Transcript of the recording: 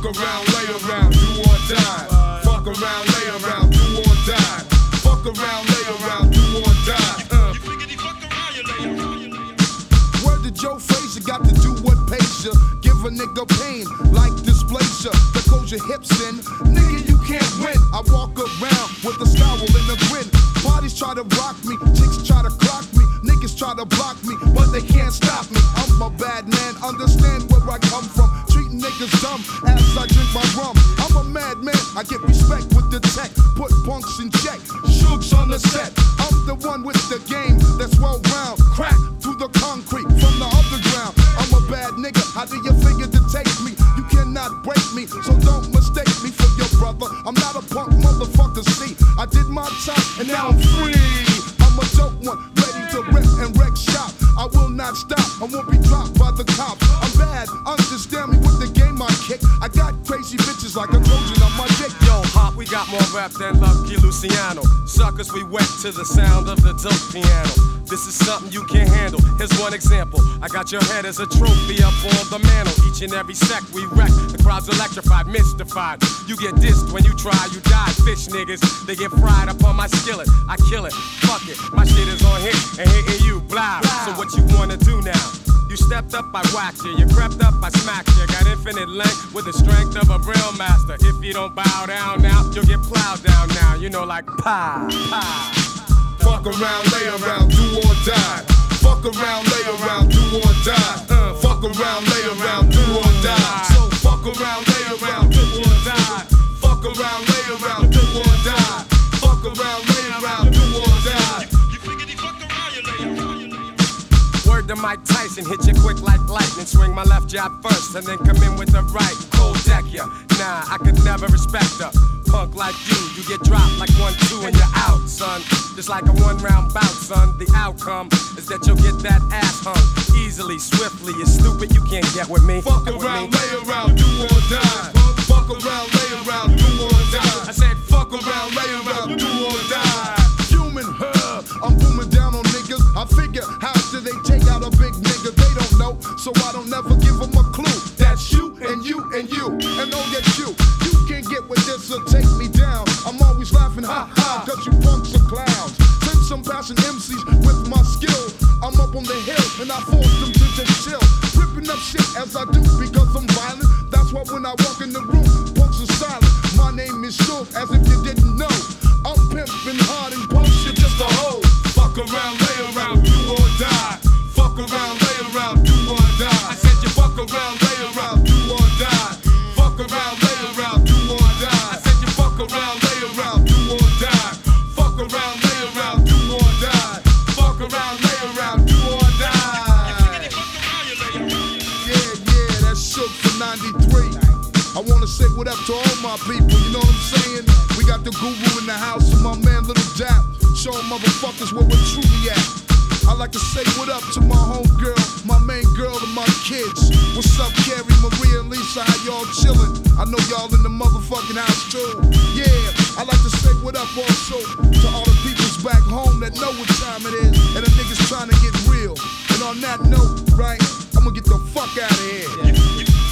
around, lay around, do or die. Fuck around, lay around, do or die. Fuck around, lay around, do or die. Word to Joe Frazier, got to do what pays ya. Give a nigga pain like dysplasia that goes your hips in. Nigga, you can't win. I walk around with a scowl and a grin. Parties try to rock me, chicks try to clock me, niggas try to block me, but they can't stop me. I'm a bad man, understand where I come from. Treating niggas dumb as I drink my rum. I'm a madman, I get respect with the tech. Put punks in check, Shooks on the set. I'm the one with the game that's well round. Crack through the concrete from the underground. I'm a bad nigga, how do you figure to take me? You cannot break me, so don't mistake me for your brother. I'm not a punk motherfucker, see. I did my time and now I'm free. I'm a dope one, ready to rip and wreck shop. I will not stop, I won't be dropped by the cops. I'm bad, understand me with the game I kick. I got crazy bitches like a Trojan on my dick. Yo, Hop, we got more rap than Lucky Luciano. Suckers, we wet to the sound of the dope piano. This is something you can't handle. Here's one example. I got your head as a trophy up on the mantle. Each and every sec we wreck. The crowd's electrified, mystified. You get dissed when you try, you die. Fish niggas, they get fried up on my skillet. I kill it, fuck it. My shit is on hit and hitting you, blah. So what you wanna do now? You stepped up, I whacked you. You crept up, I smacked you. Got infinite length with the strength of a real master. If you don't bow down now, you'll get plowed down now. You know, like pow, pow. Fuck around, lay around, do or die. Fuck around, lay around, do or die. Fuck around, lay around, do or die. So fuck around, lay around, do or die. Fuck around, lay around, do or die. Fuck around, lay around, do or die. Word to Mike Tyson, hit you quick like lightning. Swing my left jab first and then come in with the right. Cold deck ya. Nah, I could never respect a punk like you. You get dropped like 1-2 and you're out, son. Just like a one-round bout, son. The outcome is that you'll get that ass hung easily, swiftly. You're stupid, you can't get with me. Fuck around, lay around, do or die. Fuck around, lay around, do or die. I said fuck around, lay around, do or die. Human, I'm booming down on niggas. I figure, how do they take out a big nigga? They don't know, so I don't never give them a clue. That's you and you and you, and oh yes you. You can't get with this or take me down. I'm always laughing, ha ha, cause you punks are clowns. Since I'm passing MCs with my skill, I'm up on the hill and I force them to just chill. Ripping up shit as I do because I'm violent. That's why when I walk in the room, punks are silent. My name is Shook, as if you didn't know. I'm pimping hard and punk shit just a hoe. Fuck around, lay around, do or die. Fuck around, lay around, do or die. I said you fuck around, lay around, do or die. Fuck around, lay around, do or die. I said you fuck around, lay around, do or die. Fuck around, lay around, do or die. Fuck around, lay around, do or die. Yeah, that's Shook for 93. I wanna say what up to all my people, you know what I'm saying? We got the guru in the house and my man Little Dap. Showing motherfuckers where we're truly at. I like to say what up to my homegirl, my main girl and my kids. What's up, Carrie, Maria, and Lisa, how y'all chillin'? I know y'all in the motherfucking house too. Yeah, I like to say what up also to all the peoples back home that know what time it is and the niggas trying to get real. And on that note, right, I'ma get the fuck out of here.